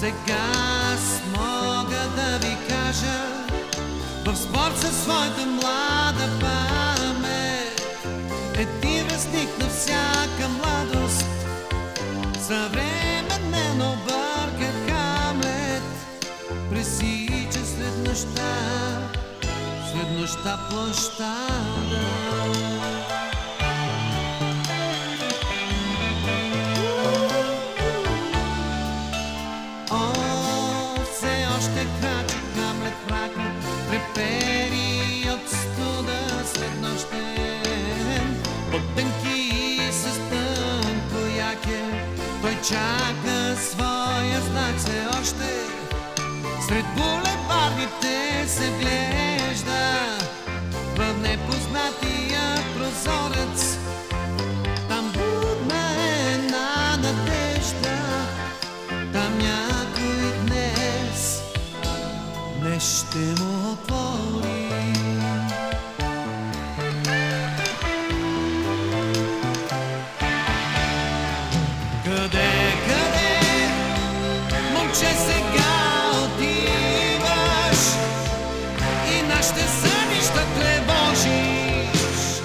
Сега аз мога да ви кажа, в спорт със своята млада памет, един вестник на всяка младост, съвременен объркан Хамлет, пресича след нощта площада. Трепери от студа след нощен, под тънки с тънко яке, той чака своя знак все още. Сред булевардите се вглежда в непознатия прозорец. Там будна една надежда, там някой днес ще му отвори. Къде, момче, сега отиваш и нашите сънища тревожиш?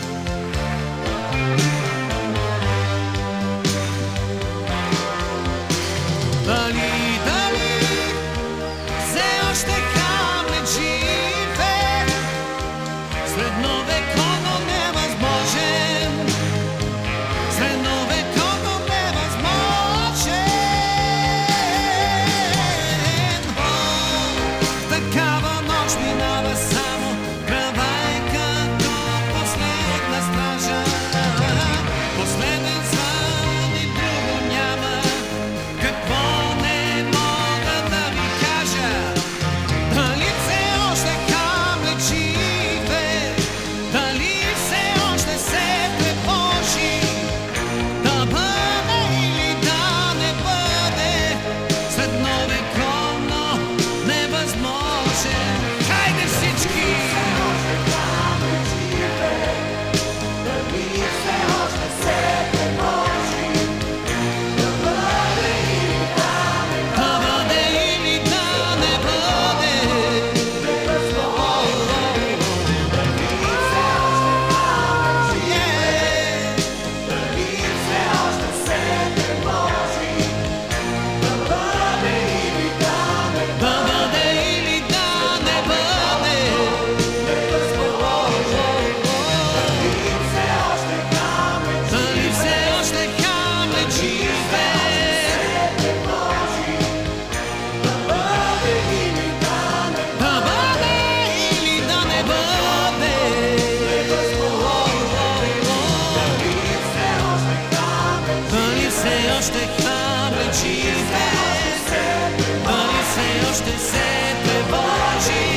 Дали все още живе средновековно невъзможен, средновековно невъзможен. Такава нощ минава само, тръва е като последна стража, последен звън и друго няма. Какво не мога да ви кажа? Дали все още Хамлет живе? Дали все още се тревожи? Да бъде или да не бъде средновековно невъзможен? Хайде всички! Дали все още се тревожи? Да бъде или да не бъде? Още Хамлет живе, дали все още се тревожи?